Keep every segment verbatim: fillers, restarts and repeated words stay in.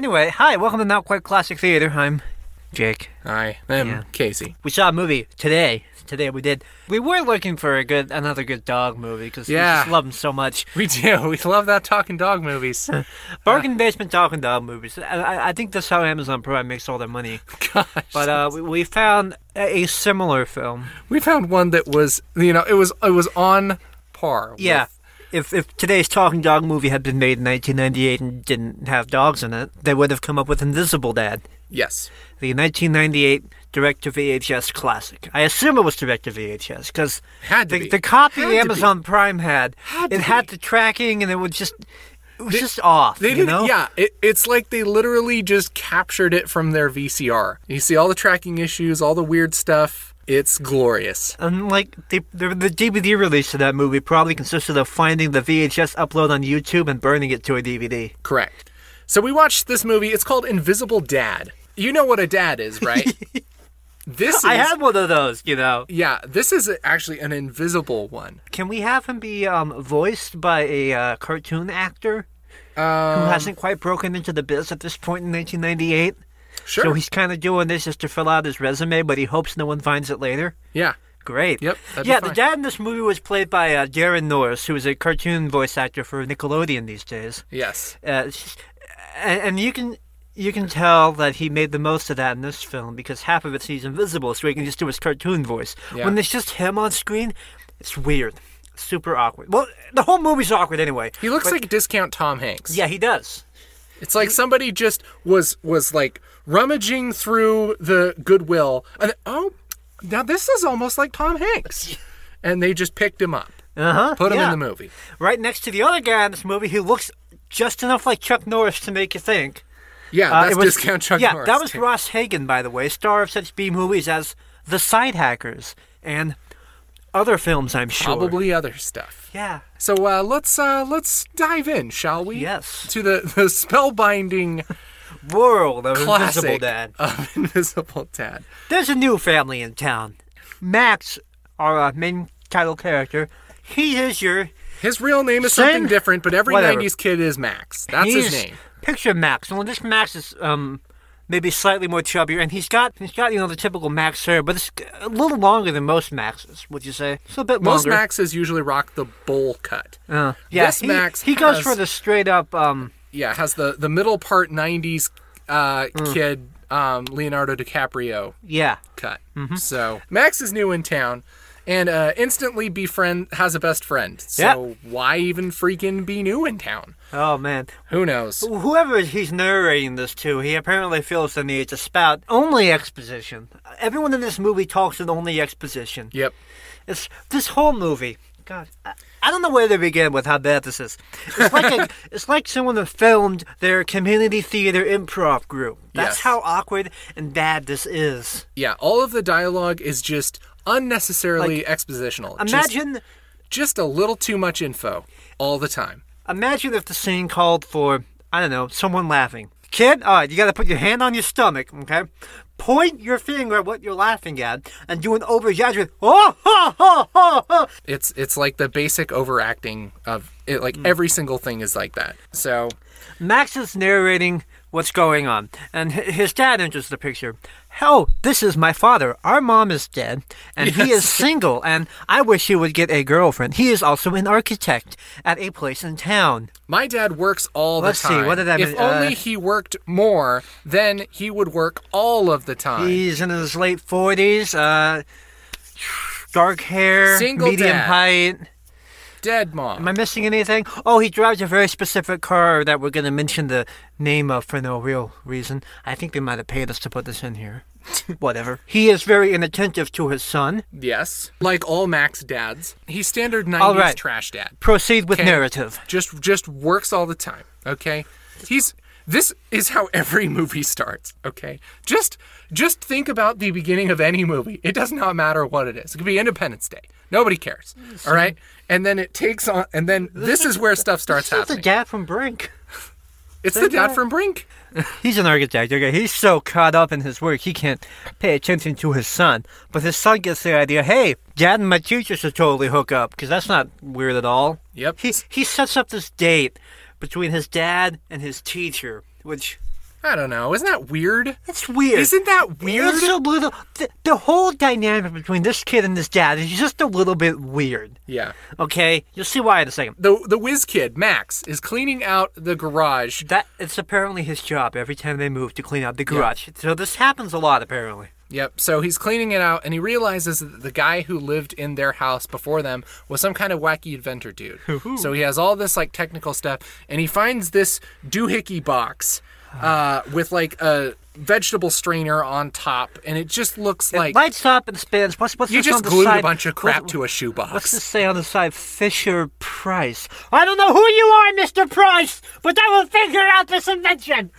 Anyway, hi, welcome to Not Quite Classic Theater. I'm Jake. Hi, I'm Yeah. Casey. We saw a movie today. Today we did. We were looking for a good, another good dog movie because Yeah. we just love them so much. We do. We love that talking dog movies. Bargain basement talking dog movies. I, I, I think that's how Amazon Prime makes all their money. Gosh. But uh, we, we found a, a similar film. We found one that was, you know, it was it was on par. Yeah. With, If if today's talking dog movie had been made in nineteen ninety-eight and didn't have dogs in it, they would have come up with Invisible Dad, yes. the nineteen ninety-eight direct-to-V H S classic. I assume it was direct-to-V H S because Had to the, be. the copy Had to Amazon Prime had, Had it to had be. the tracking and it was just it was They- just off. They you did, know? yeah. It, it's like they literally just captured it from their V C R. You see all the tracking issues, all the weird stuff. It's glorious. And like the, the the D V D release of that movie probably consisted of finding the V H S upload on YouTube and burning it to a D V D. Correct. So we watched this movie. It's called Invisible Dad. You know what a dad is, right? This is. I had one of those, you know. Yeah, this is actually an invisible one. Can we have him be um, voiced by a uh, cartoon actor who Um, hasn't quite broken into the biz at this point in nineteen ninety-eight? Sure. So he's kind of doing this just to fill out his resume, but he hopes no one finds it later. Yeah. Great. Yep, that'd be yeah, the fine. dad in this movie was played by uh, Darren Norris, who is a cartoon voice actor for Nickelodeon these days. Yes. Uh, it's just- and, and you can you can tell that he made the most of that in this film because half of it he's invisible, so he can just do his cartoon voice. Yeah. When there's just him on screen, it's weird, super awkward. Well, the whole movie's awkward anyway. He looks but- like discount Tom Hanks. Yeah, he does. It's like somebody just was was like rummaging through the Goodwill and oh, now this is almost like Tom Hanks. And they just picked him up. Uh huh. Put him yeah. in the movie. Right next to the other guy in this movie who looks just enough like Chuck Norris to make you think. Yeah, Uh, that's it was, discount Chuck yeah, Norris. that was too. Ross Hagen, by the way, star of such B movies as The Side Hackers and other films, I'm sure. Probably other stuff. Yeah. So uh, let's uh, let's dive in, shall we? Yes. To the, the spellbinding World of Invisible classic Dad. of Invisible Dad. There's a new family in town. Max, our uh, main title character, he is your... His real name is Same- something different, but every whatever. nineties kid is Max. That's he's, his name. Picture Max. Well, this Max is um maybe slightly more chubbier, and he's got he's got you know the typical Max hair, but it's a little longer than most Maxes. Would you say? It's a bit Most longer. Maxes usually rock the bowl cut. Uh, yeah, this he, Max he goes has- for the straight up um. Yeah, has the, the middle part nineties uh, Mm. kid um, Leonardo DiCaprio Yeah. cut. Mm-hmm. So Max is new in town and uh, instantly befriend has a best friend. So why even freaking be new in town? Oh man. Who knows? Whoever he's narrating this to, he apparently feels the need to spout only exposition. Everyone in this movie talks in only exposition. Yep. It's this whole movie. God, I, I don't know where to begin with how bad this is. It's like a, it's like someone that filmed their community theater improv group. That's Yes. how awkward and bad this is. Yeah, all of the dialogue is just unnecessarily expositional. Just- Imagine, just a little too much info all the time. imagine if the scene called for, I don't know, someone laughing. Kid, all right, you got to put your hand on your stomach, okay? Point your finger at what you're laughing at and do an over-exaggerated, oh, ha, ha, ha, ha. It's it's like the basic overacting of it. Like Mm. every single thing is like that. So Max is narrating what's going on, and hi- his dad enters the picture. Oh, this is my father. Our mom is dead, and he is Yes. single, and I wish he would get a girlfriend. He is also an architect at a place in town. my dad works all Let's the see, time. what did I If mean? only Uh, he worked more, then he would work all of the time. He's in his late forties, uh, dark hair, Single medium dad. height. Dead mom. Am I missing anything? Oh, he drives a very specific car that we're going to mention the name of for no real reason. I think they might have paid us to put this in here. Whatever. He is very inattentive to his son. Yes. Like all Max dads, he's standard nineties All right. trash dad. Proceed with Okay. narrative. Just just works all the time. Okay. He's this is how every movie starts. Okay. Just just think about the beginning of any movie. It does not matter what it is. It could be Independence Day. Nobody cares. All right. And then it takes on. And then this is where stuff starts This is the happening. dad from Brink. It's the dad from Brink. He's an architect, okay? He's so caught up in his work, he can't pay attention to his son. But his son gets the idea, hey, dad and my teacher should totally hook up, because that's not weird at all. Yep. He, he sets up this date between his dad and his teacher, which I don't know. Isn't that weird? It's weird. Isn't that weird? It's a little. The, the whole dynamic between this kid and his dad is just a little bit weird. Yeah. Okay, you'll see why in a second. The the whiz kid Max is cleaning out the garage. That it's apparently his job every time they move to clean out the garage. Yeah. So this happens a lot apparently. Yep. So he's cleaning it out, and he realizes that the guy who lived in their house before them was some kind of wacky inventor dude. So he has all this like technical stuff, and he finds this doohickey box uh, with like a vegetable strainer on top, and it just looks it like lights up and spins. What's what's you this just on the glued side? a bunch of crap what, to a shoebox. What's this say on the side? Fisher Price. I don't know who you are, Mister Price, but I will figure out this invention.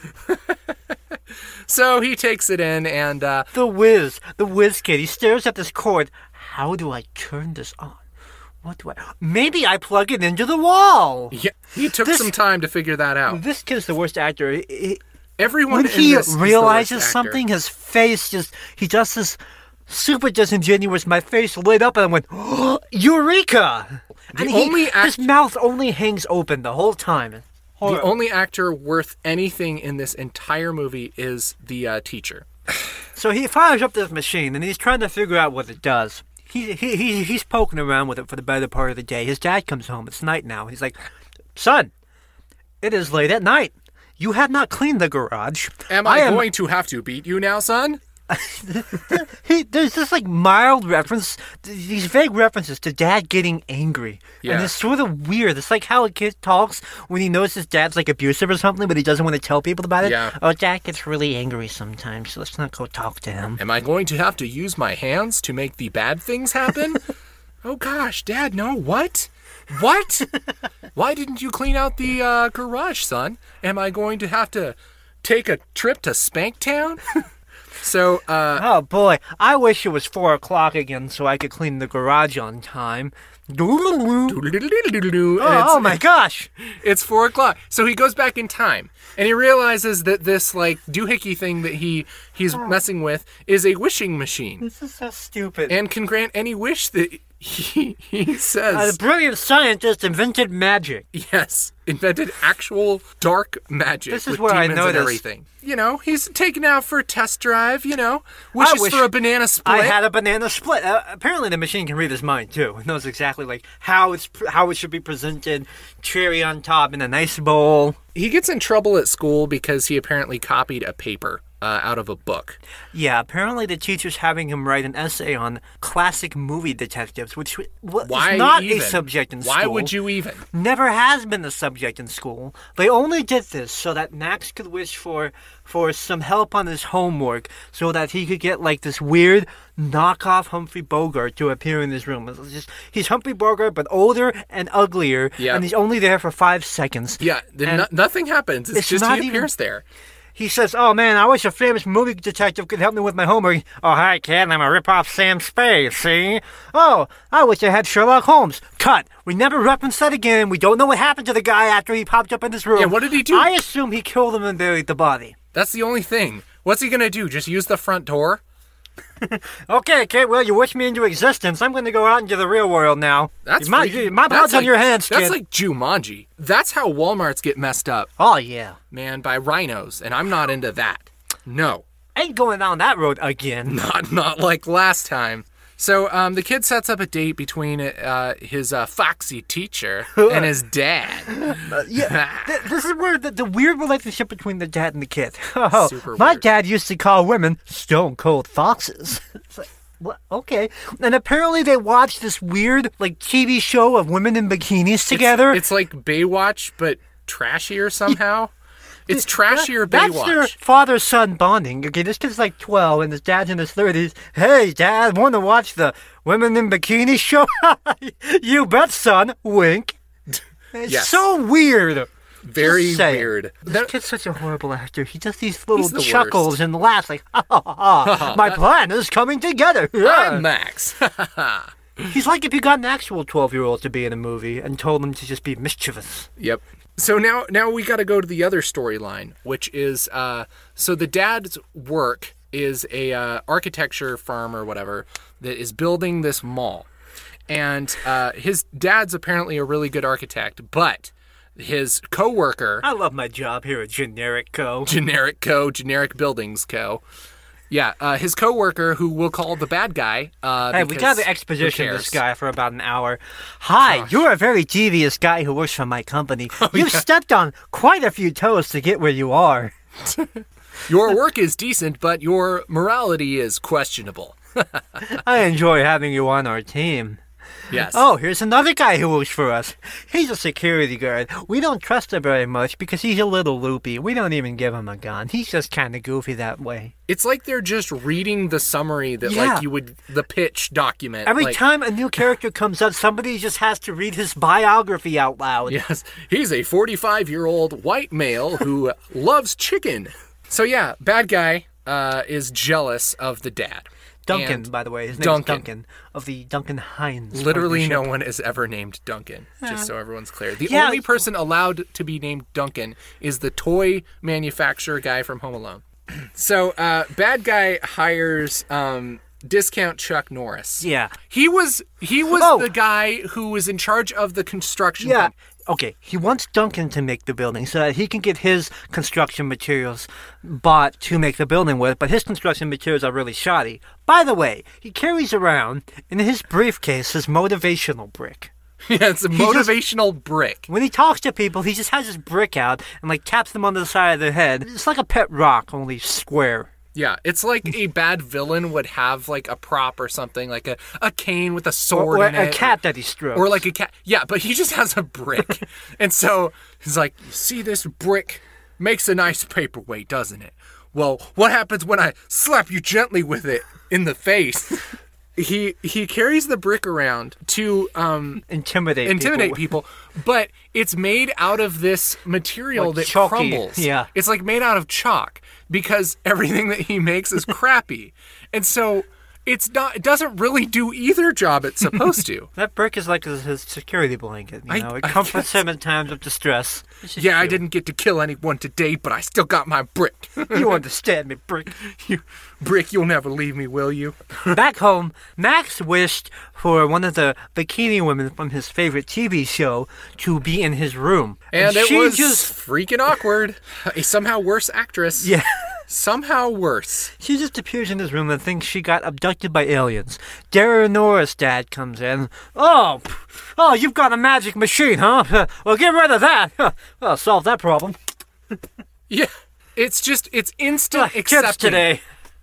So he takes it in, and uh, the whiz, the whiz kid. He stares at this cord. How do I turn this on? What do I? Maybe I plug it into the wall. Yeah, he took This- some time to figure that out. This kid's the worst actor. He- he- Everyone when in he this is the realizes worst actor. something, his face just, he does this super disingenuous, my face lit up and I went, oh, Eureka! The And he, only act- his mouth only hangs open the whole time. The only actor worth anything in this entire movie is the uh, teacher. So he fires up this machine and he's trying to figure out what it does. He, he, he He's poking around with it for the better part of the day. His dad comes home. It's night now. He's like, son, it is late at night. You have not cleaned the garage. Am I, am going to have to beat you now, son? he, there's this like mild reference, these vague references to dad getting angry. Yeah. And it's sort of weird. It's like how a kid talks when he knows his dad's like abusive or something, but he doesn't want to tell people about it. Yeah. Oh, dad gets really angry sometimes, so let's not go talk to him. Am I going to have to use my hands to make the bad things happen? Oh gosh, Dad, no, what? What? Why didn't you clean out the uh, garage, son? Am I going to have to take a trip to Spanktown? So, uh... Oh boy, I wish it was four o'clock again so I could clean the garage on time. Oh, oh my gosh! It's four o'clock. So he goes back in time, and he realizes that this, like, doohickey thing that he he's messing with is a wishing machine. This is so stupid. And can grant any wish that he, he says. Uh, the brilliant scientist invented magic. Yes, invented actual dark magic. This is with where I demons and noticed- everything. You know, he's taken out for a test drive. You know, wishes wish for a banana split. I had a banana split. Uh, apparently, the machine can read his mind too. It knows exactly like how it's how it should be presented. Cherry on top in a nice bowl. He gets in trouble at school because he apparently copied a paper uh, out of a book. Yeah, apparently the teacher's having him write an essay on classic movie detectives, which w- Why is not even? a subject in school. Why would you even? Never has been a subject in school. They only did this so that Max could wish for for some help on his homework, so that he could get like this weird knockoff Humphrey Bogart to appear in his room. It's just, he's Humphrey Bogart, but older and uglier, Yeah. and he's only there for five seconds. Yeah, the, And no, nothing happens. It's, it's just not he even- appears there. He says, oh man, I wish a famous movie detective could help me with my homework. Oh, hi, kid, I'm a rip-off Sam Spade, see? Oh, I wish I had Sherlock Holmes. Cut. We never reference that again. We don't know what happened to the guy after he popped up in this room. Yeah, what did he do? I assume he killed him and buried the body. That's the only thing. What's he gonna do? Just use the front door? Okay, kid, well, you wished me into existence. I'm going to go out into the real world now. That's my, freaking- my that's blood's on like- your hands, kid. That's like Jumanji. That's how Walmarts get messed up, Oh, yeah. man, by rhinos, and I'm not into that. No. Ain't going down that road again. Not not like last time. So um, the kid sets up a date between uh, his uh, foxy teacher and his dad. Yeah, th- this is where the, the weird relationship between the dad and the kid. Oh, Super my weird. dad used to call women stone cold foxes. It's like, what? Okay. And apparently they watched this weird like T V show of women in bikinis together. It's like Baywatch, but trashier somehow. It's trashier That's their Baywatch. father-son bonding. Okay, this kid's like twelve and his dad's in his thirties. Hey, Dad, want to watch the women in bikini show? You bet, son. Wink. It's Yes. so weird. Very Just saying. weird. This That- kid's such a horrible actor. He does these little He's the chuckles worst. and laughs like, ha ha ha, ha. My plan is coming together. I'm Max. He's like if you got an actual twelve-year-old to be in a movie and told him to just be mischievous. Yep. So now, now we got to go to the other storyline, which is uh, so the dad's work is a uh, architecture firm or whatever that is building this mall, and uh, his dad's apparently a really good architect, but his coworker, I love my job here at Generic Co. Generic Co, Generic Buildings Co. Yeah, uh, his coworker, who we'll call the bad guy. Uh, Hey, we got to because exposition who this cares? guy for about an hour. Hi, Gosh. you're a very devious guy who works for my company. You've yeah. stepped on quite a few toes to get where you are. Your work is decent, but your morality is questionable. I enjoy having you on our team. Yes. Oh, here's another guy who works for us. He's a security guard. We don't trust him very much because he's a little loopy. We don't even give him a gun. He's just kind of goofy that way. It's like they're just reading the summary that, Yeah. like, you would, the pitch document. Every like, time a new character comes up, somebody just has to read his biography out loud. Yes, he's a forty-five-year-old white male who loves chicken. So yeah, bad guy uh, is jealous of the dad. Duncan, And by the way. His name's Duncan. Duncan. Of the Duncan Hines Literally no partnership. one is ever named Duncan, just so everyone's clear. The Yeah. only person allowed to be named Duncan is the toy manufacturer guy from Home Alone. So, uh, bad guy hires um, discount Chuck Norris. Yeah. He was he was Oh. the guy who was in charge of the construction Yeah. company. Okay, he wants Duncan to make the building so that he can get his construction materials bought to make the building with, but his construction materials are really shoddy. By the way, he carries around in his briefcase his motivational brick. Yeah, it's a just- motivational brick. When he talks to people, he just has his brick out and like taps them on the side of their head. It's like a pet rock, only square. Yeah, it's like a bad villain would have like a prop or something, like a, a cane with a Or, sword or in a it. cat that he strokes. Or like a cat. Yeah, but he just has a brick. And so he's like, you see this brick? Makes a nice paperweight, doesn't it? Well, what happens when I slap you gently with it in the face? He he carries the brick around to um, intimidate intimidate people. people, but it's made out of this material Like that chalky, crumbles. yeah. It's like made out of chalk because everything that he makes is crappy. And so it's not it doesn't really do either job it's supposed to. That brick is like his, his security blanket. You I- know, it I comforts guess- him in times of distress. It's just Yeah, I cute. didn't get to kill anyone today, but I still got my brick. You understand me, brick. You brick, you'll never leave me, will you? Back home, Max wished for one of the bikini women from his favorite T V show to be in his room. And, it she was just freaking awkward. A somehow worse actress. yeah, Somehow worse. she just appears in his room and thinks she got abducted by aliens. Darren Norris' dad comes in. Oh, pff, oh, you've got a magic machine, huh? Well, get rid of that. Well, solve that problem. Yeah. It's just, it's instant Chips accepting. today.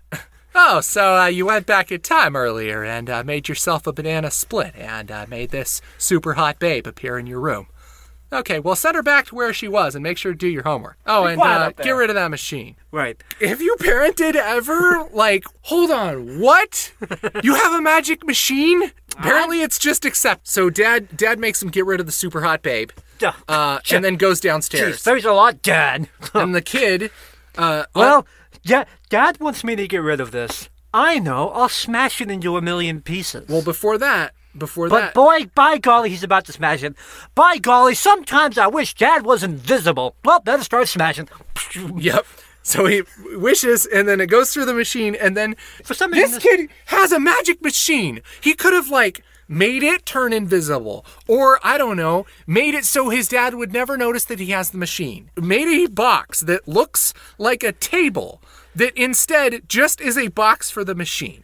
Oh, so uh, you went back in time earlier and uh, made yourself a banana split and uh, made this super hot babe appear in your room. Okay, well, send her back to where she was and make sure to do your homework. Oh, Be and quiet uh, up there. get rid of that machine. Right. Have you parented ever? Like, hold on, what? You have a magic machine? Apparently, it's just accept. So, dad, dad makes him get rid of the super hot babe, Duh. uh, and then goes Jeez, downstairs. there's a lot, Dad. And the kid, uh, Well, yeah, Dad wants me to get rid of this. I know. I'll smash it into a million pieces. well, before that, before but that, boy, by golly, he's about to smash it. By golly, sometimes I wish Dad was invisible. Well, better start smashing. yep. So he wishes, and then it goes through the machine, and then For some reason, this this- kid has a magic machine. He could have like made it turn invisible, or I don't know, made it so his dad would never notice that he has the machine. Made a box that looks like a table that instead just is a box for the machine.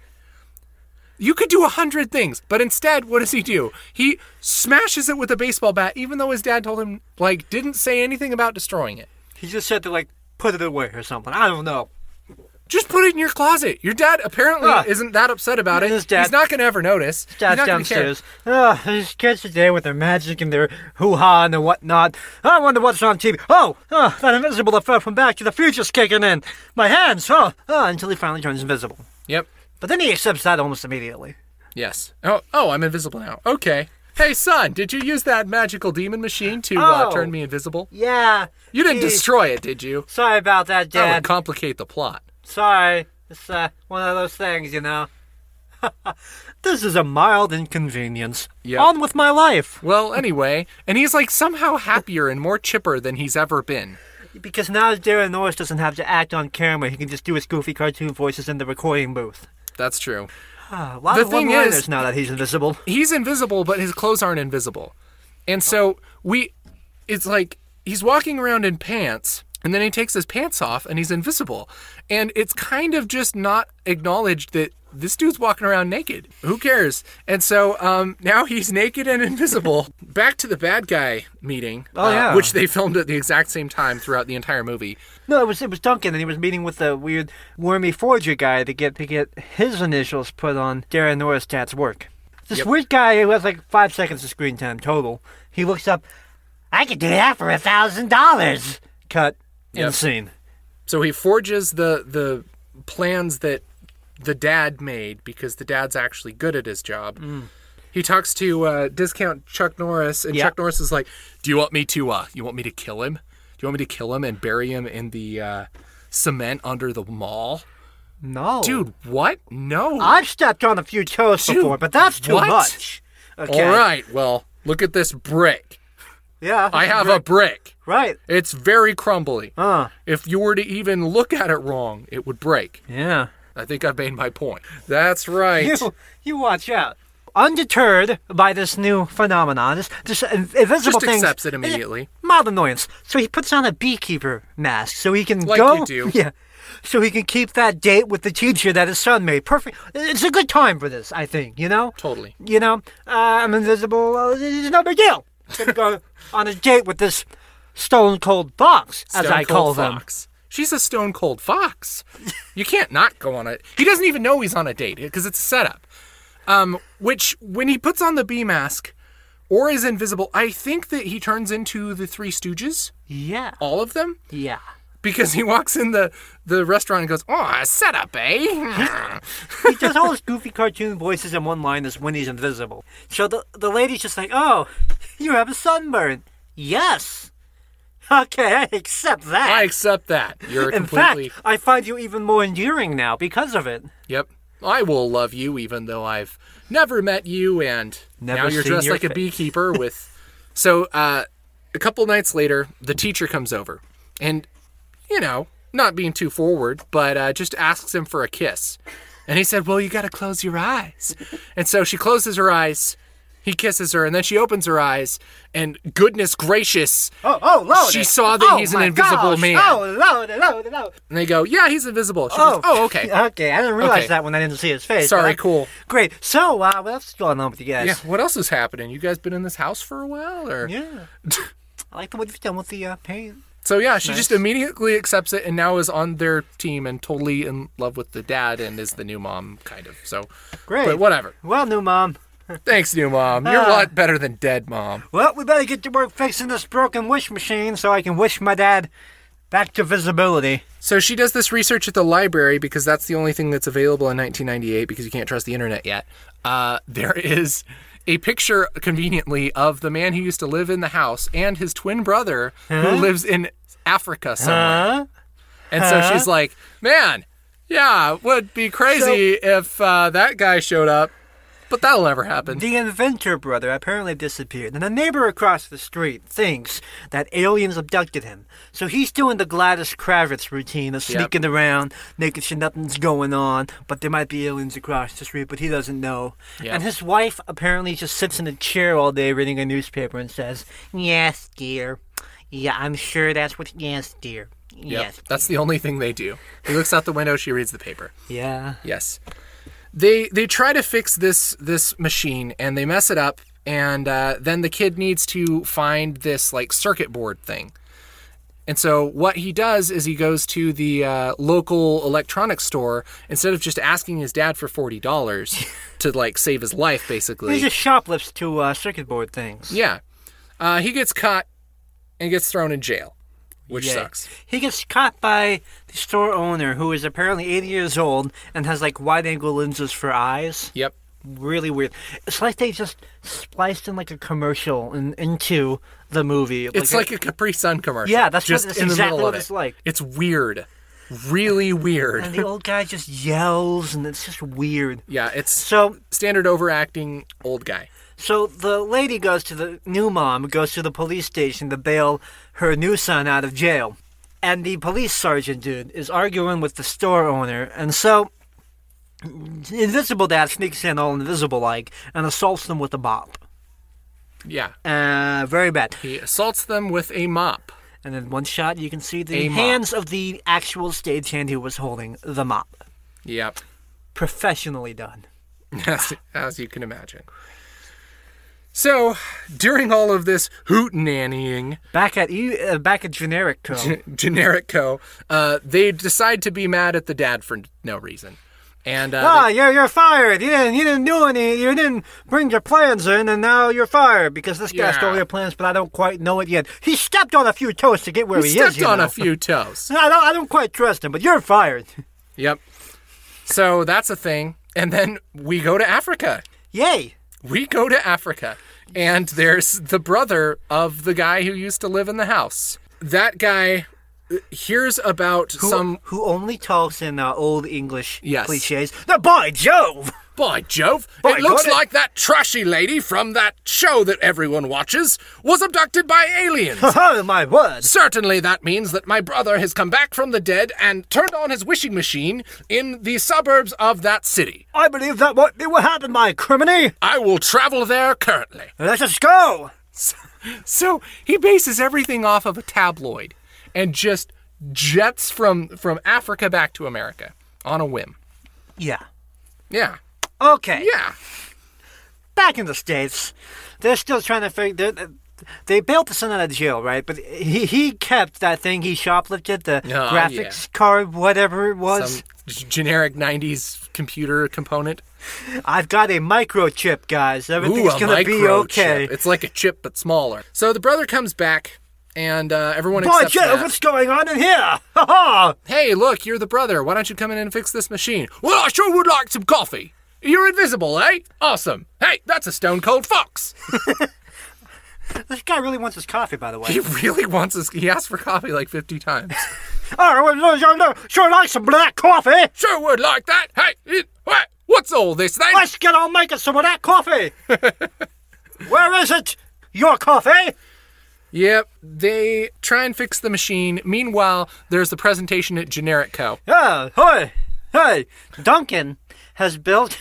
You could do a hundred things, but instead, what does he do? He smashes it with a baseball bat, even though his dad told him, like, didn't say anything about destroying it. He just said to, like, put it away or something. I don't know. Just put it in your closet. Your dad apparently Ah. isn't that upset about it. His dad- He's not going to ever notice. He's Dad's not gonna care. downstairs. Oh, these kids today with their magic and their hoo-ha and their whatnot. I wonder what's on T V. Oh, oh, that invisible effect from Back to the Future's kicking in. My hands, oh, oh, until he finally turns invisible. Yep. But then he accepts that almost immediately. Yes. Oh, oh, I'm invisible now. Okay. Hey, son, did you use that magical demon machine to uh, Oh. turn me invisible? Yeah. You didn't geez. destroy it, did you? Sorry about that, That would Dad. complicate the plot. Sorry. It's uh, one of those things, you know. This is a mild inconvenience. Yep. On with my life. Well, anyway, and he's like somehow happier and more chipper than he's ever been. Because now Darren Norris doesn't have to act on camera. He can just do his goofy cartoon voices in the recording booth. That's true. Ah, a lot The of thing one-liners is- now that he's invisible. He's invisible, but his clothes aren't invisible. And so we it's like he's walking around in pants, and then he takes his pants off, and he's invisible. And it's kind of just not acknowledged that this dude's walking around naked. Who cares? And so um, now he's naked and invisible. Back to the bad guy meeting, Oh, uh, yeah. which they filmed at the exact same time throughout the entire movie. No, it was it was Duncan, and he was meeting with the weird wormy forger guy to get to get his initials put on Darren Norstadt's work. This Yep. weird guy who has like five seconds of screen time total. He looks up. I could do that for a thousand dollars. Cut. Yep. Insane. So he forges the the plans that the dad made because the dad's actually good at his job. Mm. He talks to uh, discount Chuck Norris, and Yep. Chuck Norris is like, "Do you want me to? Uh, you want me to kill him? Do you want me to kill him and bury him in the uh, cement under the mall?" No, Dude, what? No. I've stepped on a few toes Dude, before, but that's too what? much. Okay. All right. Well, look at this brick. Yeah. I have a brick. right. It's very crumbly. Uh. If you were to even look at it wrong, it would break. Yeah. I think I've made my point. That's right. You, you watch out. Undeterred by this new phenomenon, this, this invisible Just thing. accepts it immediately. Mild annoyance. So he puts on a beekeeper mask so he can Like go. you do. Yeah. So he can keep that date with the teacher that his son made. Perfect. It's a good time for this, I think, you know? Totally. You know, uh, I'm invisible. Uh, it's no big deal. Gonna go on a date with this stone cold fox, as Stone I call cold them. fox. She's a stone cold fox. You can't not go on a. He doesn't even know he's on a date because it's a setup. Um, which when he puts on the bee mask or is invisible, I think that he turns into the Three Stooges, Yeah. all of them, Yeah. because he walks in the the restaurant and goes, "Oh, a setup, eh?" He does all his goofy cartoon voices in one line is when he's invisible. So the the lady's just like, "Oh, you have a sunburn." Yes. Okay, I accept that. I accept that. You're In completely. fact, I find you even more endearing now because of it. Yep. I will love you even though I've never met you and Never now you're seen dressed your like a face. beekeeper with So uh a couple nights later, the teacher comes over and you know, not being too forward, but uh, just asks him for a kiss. And he said, "Well, you got to close your eyes." And so she closes her eyes. He kisses her, and then she opens her eyes, and goodness gracious, Oh, oh, load she it. saw that Oh, he's an my invisible gosh. man. Oh, load it, load it, load it. And they go, "Yeah, he's invisible." She goes, "Oh, okay. Okay, I didn't realize Okay. that when I didn't see his face. Sorry, but- cool." Great. So, uh, what else is going on with you guys? Yeah, what else is happening? You guys been in this house for a while, or? Yeah. I like the what you've done with the uh, paint. So yeah, she Nice. just immediately accepts it and now is on their team and totally in love with the dad and is the new mom, kind of. So, Great. but whatever. Well, new mom. Thanks, new mom. You're a Ah. lot better than dead mom. Well, we better get to work fixing this broken wish machine so I can wish my dad back to visibility. So she does this research at the library because that's the only thing that's available in nineteen ninety-eight because you can't trust the internet yet. Uh, there is a picture, conveniently, of the man who used to live in the house and his twin brother who lives in Africa somewhere. Huh? And so Huh? she's like, "Man, yeah, it would be crazy if uh, that guy showed up, but that'll never happen." The inventor brother apparently disappeared, and a neighbor across the street thinks that aliens abducted him. So he's doing the Gladys Kravitz routine of Yep. sneaking around, making sure nothing's going on, but there might be aliens across the street, but he doesn't know. Yep. And his wife apparently just sits in a chair all day reading a newspaper and says, "Yes, dear. Yeah, I'm sure that's what, yes, dear. Yep, Yes. that's the only thing they do. He looks out the window, she reads the paper. Yeah. Yes. They they try to fix this this machine and they mess it up, and uh, then the kid needs to find this like circuit board thing. And so what he does is he goes to the uh, local electronics store instead of just asking his dad for forty dollars to like save his life, basically. He just shoplifts to uh, circuit board things. Yeah, uh, he gets caught and gets thrown in jail, which Yay. sucks. He gets caught by the store owner who is apparently eighty years old and has like wide angle lenses for eyes. Yep. Really weird. It's like they just spliced in like a commercial in, into the movie. It's like a Capri Sun commercial. Yeah, that's what- just that's in the exactly middle what of it's it. like. It's weird, really weird. and the old guy just yells and it's just weird. Yeah, it's So standard overacting old guy. So the lady goes to the new mom, goes to the police station to bail her new son out of jail. And the police sergeant dude is arguing with the store owner. And so Invisible Dad sneaks in all invisible like and assaults them with a mop. Yeah. Uh, very bad. He assaults them with a mop. And then one shot, you can see the A mop. hands of the actual stagehand who was holding the mop. Yep. Professionally done. As, as you can imagine. So, during all of this hootenannying, Back at you, uh, back at Generic Co. G- Generic Co., uh, they decide to be mad at the dad for no reason. And uh, Ah, you're you're fired. You didn't you didn't do any. You didn't bring your plans in, and now you're fired because this guy Yeah. stole your plans. But I don't quite know it yet. He stepped on a few toes to get where they he stepped is. You on know. a few toes. I don't I don't quite trust him, but you're fired. Yep. So that's a thing. And then we go to Africa. Yay! We go to Africa. And there's the brother of the guy who used to live in the house. That guy hears about Who, some... who only talks in uh, old English Yes. cliches. The by Jove! By Jove, By it looks God, it- like that trashy lady from that show that everyone watches was abducted by aliens. Oh my word! Certainly that means that my brother has come back from the dead and turned on his wishing machine in the suburbs of that city. I believe that what it will happen, my criminy. I will travel there currently. Let's just go. So he bases everything off of a tabloid and just jets from, from Africa back to America on a whim. Yeah. Yeah. Okay. Yeah. Back in the States, they're still trying to figure. They, they bailed the son out of jail, right? But he he kept that thing he shoplifted, the Oh, graphics card, whatever it was. Some g- generic nineties computer component. I've got a microchip, guys. Everything's Ooh, a gonna be microchip. okay. It's like a chip but smaller. So the brother comes back, and uh, everyone Boy, accepts Jeff, that. what's going on in here? Ha ha! Hey, look, you're the brother. Why don't you come in and fix this machine? Well, I sure would like some coffee. You're invisible, eh? Awesome. Hey, that's a stone cold fox. This guy really wants his coffee, by the way. He really wants his. He asked for coffee like fifty times. Oh, well, no, no, no, sure like some black coffee. Sure would like that. Hey, it, what? What's all this thing? Let's get on making some of that coffee. Where is it? Your coffee? Yep, they try and fix the machine. Meanwhile, there's the presentation at Generic Co. Yeah, hey, hey. Duncan has built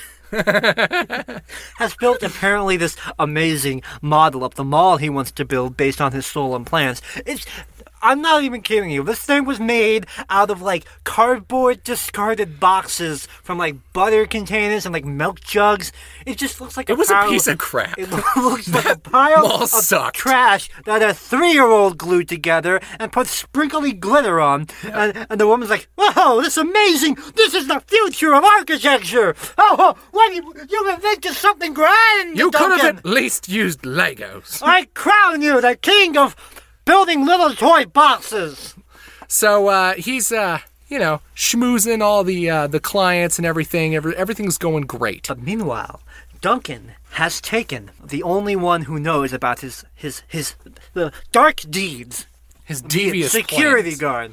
has built apparently this amazing model of the mall he wants to build based on his stolen plans. It's I'm not even kidding you. This thing was made out of like cardboard discarded boxes from like butter containers and like milk jugs. It just looks like It a was a pile piece of crap. It looks like a pile mall of sucked. trash that a three-year-old glued together and put sprinkly glitter on. And, and the woman's like, "Whoa, this is amazing! This is the future of architecture! Oh, oh what you, you invented something grand, You could Duncan. have at least used Legos. I crown you the king of building little toy boxes." So uh, he's, uh, you know, schmoozing all the uh, the clients and everything. Every, everything's going great. But meanwhile, Duncan has taken the only one who knows about his his his uh, dark deeds. His The devious security plans. guard.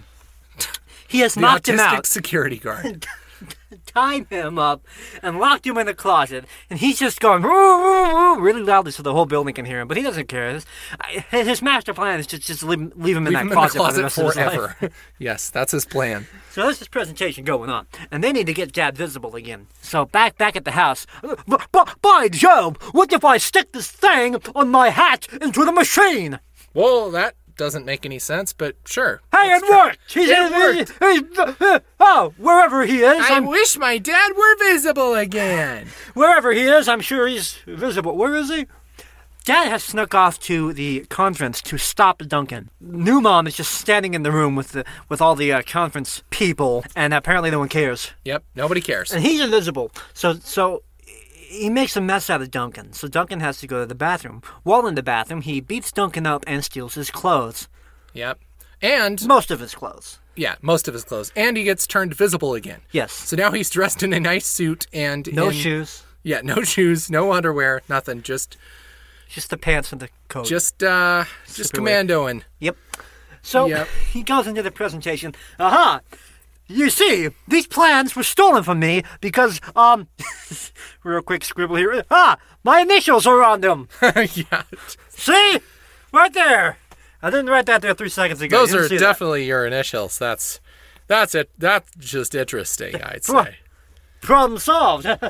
He has The knocked him autistic out, security guard. tied him up, and locked him in a closet. And he's just going "Woo, woo, woo," really loudly so the whole building can hear him. But he doesn't care. His, his master plan is to just leave, him- leave him in Leave that him in the closet, for the closet rest of his life. forever. Yes, that's his plan. So there's this presentation going on, and they need to get Dad visible again. So back back at the house, "B- b- by Jove, what if I stick this thing on my hat into the machine? Well, that doesn't make any sense, but sure. Hey, Let's it try. worked! He's, It worked. he's- he's- oh, wherever he is, I I'm, wish my dad were visible again. wherever he is, I'm sure he's visible. Where is he? Dad has snuck off to the conference to stop Duncan. New Mom is just standing in the room with the with all the uh, conference people, and apparently no one cares. Yep, nobody cares. And he's invisible. So so he makes a mess out of Duncan. So Duncan has to go to the bathroom. While in the bathroom, he beats Duncan up and steals his clothes. Yep. And, Most of his clothes. yeah, most of his clothes. And he gets turned visible again. Yes. So now he's dressed in a nice suit and No in- shoes. Yeah, no shoes, no underwear, nothing. Just, Just the pants and the coat. just, uh, just Super weird. commandoing. Yep. So Yep. he goes into the presentation. Aha! You see, these plans were stolen from me because, um, real quick scribble here. Ah, my initials are on them. Yeah. See? Right there. I didn't write that there three seconds ago. Those You didn't are see that. definitely your initials. That's, that's it. That's just interesting, I'd Pro- say. Problem solved.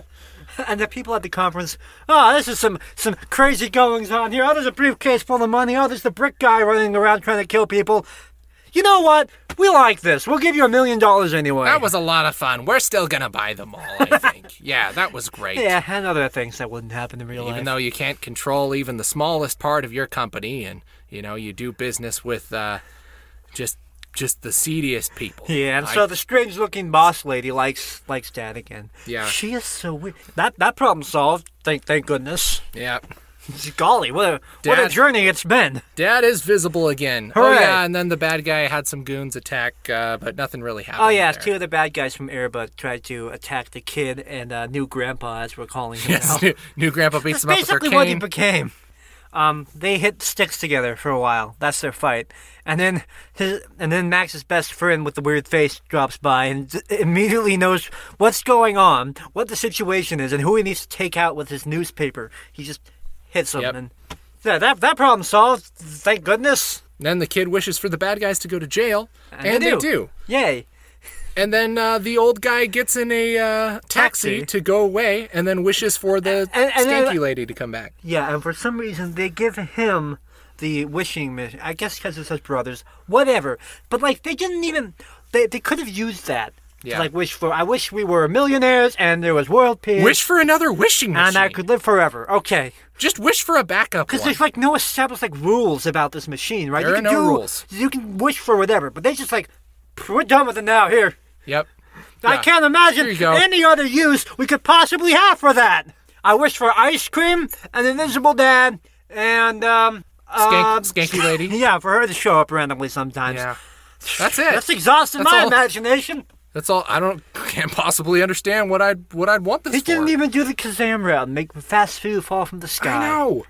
And the people at the conference, oh, this is some, some crazy goings on here. Oh, there's a briefcase full of money. Oh, there's the brick guy running around trying to kill people. You know what? We like this. We'll give you a million dollars anyway. That was a lot of fun. We're still going to buy them all, I think. Yeah, that was great. Yeah, and other things that wouldn't happen in real Even life. Even though you can't control even the smallest part of your company, and, you know, you do business with uh, just just the seediest people. Yeah, and I, so the strange-looking boss lady likes likes Dad again. Yeah. She is so weird. That that problem solved. Thank thank goodness. Yeah. Golly, what a what a Dad- journey it's been. Dad is visible again. Hooray. Oh, yeah, and then the bad guy had some goons attack, uh, but nothing really happened Oh yeah, there. two of the bad guys from Airbud tried to attack the kid and uh, new grandpa, as we're calling him Yes, now. new, new grandpa beats That's him up with their basically what he cane. became. Um, they hit sticks together for a while. That's their fight, and then his and then Max's best friend with the weird face drops by and d- immediately knows what's going on, what the situation is, and who he needs to take out with his newspaper. He just hits him, Yep. and yeah, that that problem solved. Thank goodness. Then the kid wishes for the bad guys to go to jail, and, And they they do. do. Yay! And then uh, the old guy gets in a uh, taxi, Taxi. to go away, and then wishes for the And- and then- skanky lady to come back. Yeah, and for some reason they give him the wishing mission. I guess because it's his brothers. Whatever. But like they didn't even. They they could have used that. Yeah. To, like wish for. I wish we were millionaires and there was world peace. Wish for another wishing machine. And I could live forever. Okay. Just wish for a backup Because one. there's like no established like rules about this machine, right? There you are can no do, rules. You can wish for whatever, but they just like we're done with it now. Here. Yep. I Yeah. can't imagine Here you go. any other use we could possibly have for that. I wish for ice cream, an invisible dad, and um, Skank, uh, skanky lady. yeah, for her to show up randomly sometimes. Yeah. That's it. That's exhausting That's my all. imagination. That's all. I don't can't possibly understand what I'd what I'd want this He for. didn't even do the Kazam route and make fast food fall from the sky. I know.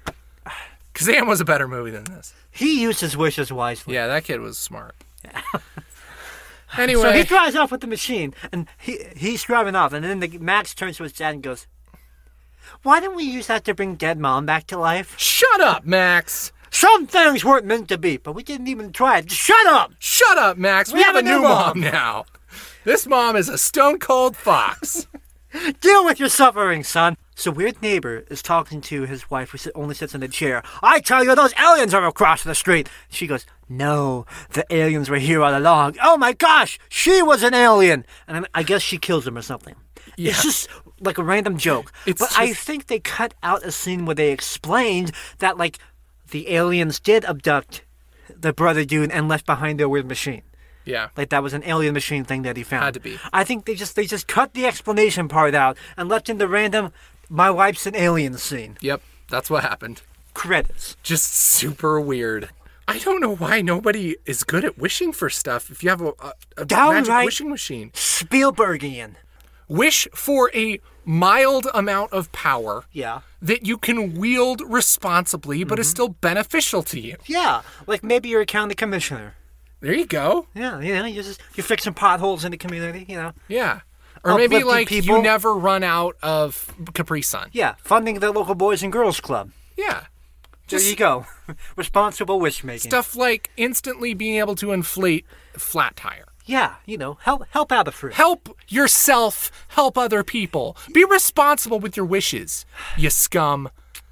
Kazam was a better movie than this. He used his wishes wisely. Yeah, that kid was smart. So he Anyway, drives off with the machine, and he he's driving off, and then the, Max turns to his dad and goes, "Why didn't we use that to bring dead mom back to life? shut up, Max. Some things weren't meant to be, but we didn't even try it. Just shut up!" Shut up, Max. We, We have, have a a new new mom. mom. now. This mom is a stone cold fox. Deal with your suffering, son. So Weird Neighbor is talking to his wife, who sit- only sits in a chair. I tell you, those aliens are across the street. She goes, no, the aliens were here all along. Oh my gosh, she was an alien. And I I guess she kills him or something. Yeah. It's just like a random joke. It's but I just- think they cut out a scene where they explained that, like, the aliens did abduct the brother dude and left behind their weird machine. Yeah. Like that was an alien machine thing that he found. Had to be. I think they just they just cut the explanation part out and left in the random "my wife's an alien" scene. Yep. That's what happened. Credits. Just super weird. I don't know why nobody is good at wishing for stuff if you have a, a, a Downright- magic wishing machine. Spielbergian. Wish for a mild amount of power Yeah. that you can wield responsibly but is Mm-hmm. still beneficial to you. Yeah. Like maybe you're a county commissioner. There you go. Yeah. You know, you just you're fixing potholes in the community. You know. Yeah. Or maybe Uplifting like people. you never run out of Capri Sun. Yeah. Funding the local boys and girls club. Yeah. There Just you go. Responsible wish making. stuff like instantly being able to inflate a flat tire. Yeah. You know, help help out the fruit. Help yourself, help other people. Be responsible with your wishes, you scum.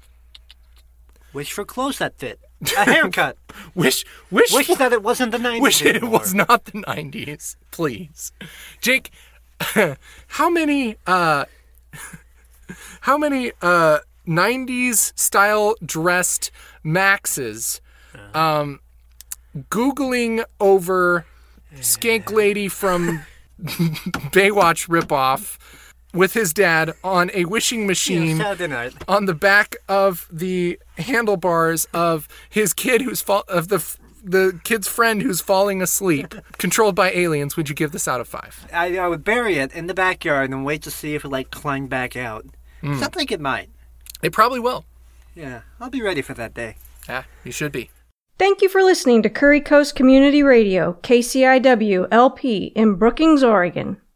Wish for clothes that fit. A haircut. Wish wish Wish that it wasn't the nineties. wish it anymore. was not the nineties, please. Jake, how many uh how many uh nineties style dressed Maxes um googling over Skank Lady from Baywatch ripoff with his dad on a wishing Yeah, machine Saturday night. on the back of the handlebars of his kid who's fall of the the kid's friend who's falling asleep, controlled by aliens. Would you give this out of five? I, I would bury it in the backyard and wait to see if it like climbed back out. Hmm. 'Cause I think it might. It probably will. Yeah, I'll be ready for that day. Yeah, you should be. Thank you for listening to Curry Coast Community Radio, K C I W L P in Brookings, Oregon.